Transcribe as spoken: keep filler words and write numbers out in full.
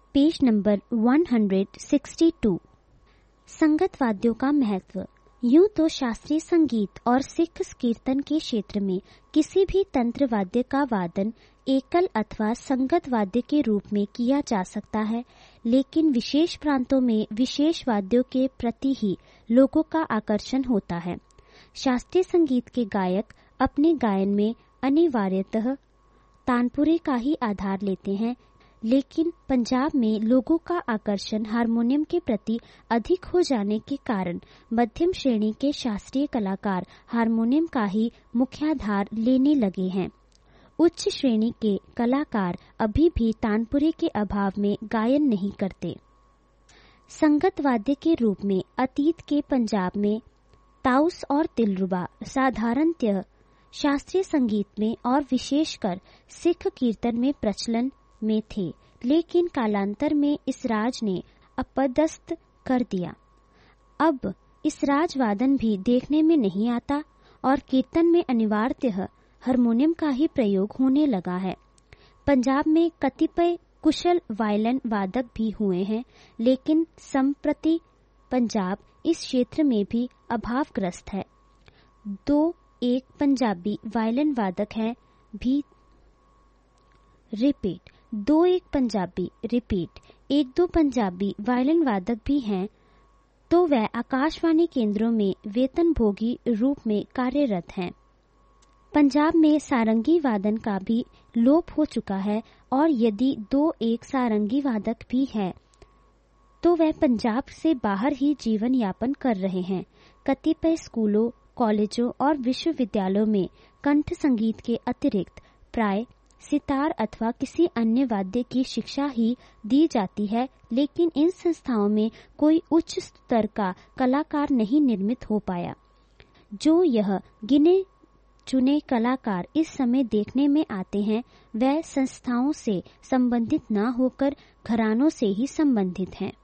Page number एक सौ बासठ। संगत वाद्यों का महत्व। यूं तो शास्त्रीय संगीत और सिख कीर्तन के क्षेत्र में किसी भी तंत्र वाद्य का वादन एकल अथवा संगत वाद्य के रूप में किया जा सकता है, लेकिन विशेष प्रांतों में विशेष वाद्यों के प्रति ही लोगों का आकर्षण होता है। शास्त्रीय संगीत के गायक अपने गायन में अनिवार्यतः तानपुरे का ही आधार लेते हैं, लेकिन पंजाब में लोगों का आकर्षण हारमोनियम के प्रति अधिक हो जाने के कारण मध्यम श्रेणी के शास्त्रीय कलाकार हारमोनियम का ही मुख्याधार लेने लगे हैं। उच्च श्रेणी के कलाकार अभी भी तानपुरे के अभाव में गायन नहीं करते। संगत वाद्य के रूप में अतीत के पंजाब में ताउस और दिलरुबा साधारणतः शास्त्रीय संगीत में और विशेषकर सिख कीर्तन में प्रचलन में थे, लेकिन कालांतर में इस राज ने अपदस्थ कर दिया। अब इस राज वादन भी देखने में नहीं आता और कीर्तन में अनिवार्यतः हारमोनियम का ही प्रयोग होने लगा है। पंजाब में कतिपय कुशल वायलिन वादक भी हुए हैं, लेकिन संप्रति पंजाब इस क्षेत्र में भी अभावग्रस्त है। दो एक पंजाबी वायलिन वादक हैं भी रिपीट दो एक पंजाबी रिपीट एक दो पंजाबी वायलिन वादक भी हैं, तो वह आकाशवाणी केंद्रों में वेतनभोगी रूप में कार्यरत हैं। पंजाब में सारंगी वादन का भी लोप हो चुका है, और यदि दो एक सारंगी वादक भी है तो वह पंजाब से बाहर ही जीवन यापन कर रहे हैं। कतिपय स्कूलों, कॉलेजों और विश्वविद्यालयों में कंठ संगीत के अतिरिक्त प्राय सितार अथवा किसी अन्य वाद्य की शिक्षा ही दी जाती है, लेकिन इन संस्थाओं में कोई उच्च स्तर का कलाकार नहीं निर्मित हो पाया। जो यह गिने चुने कलाकार इस समय देखने में आते हैं, वह संस्थाओं से संबंधित न होकर घरानों से ही संबंधित हैं।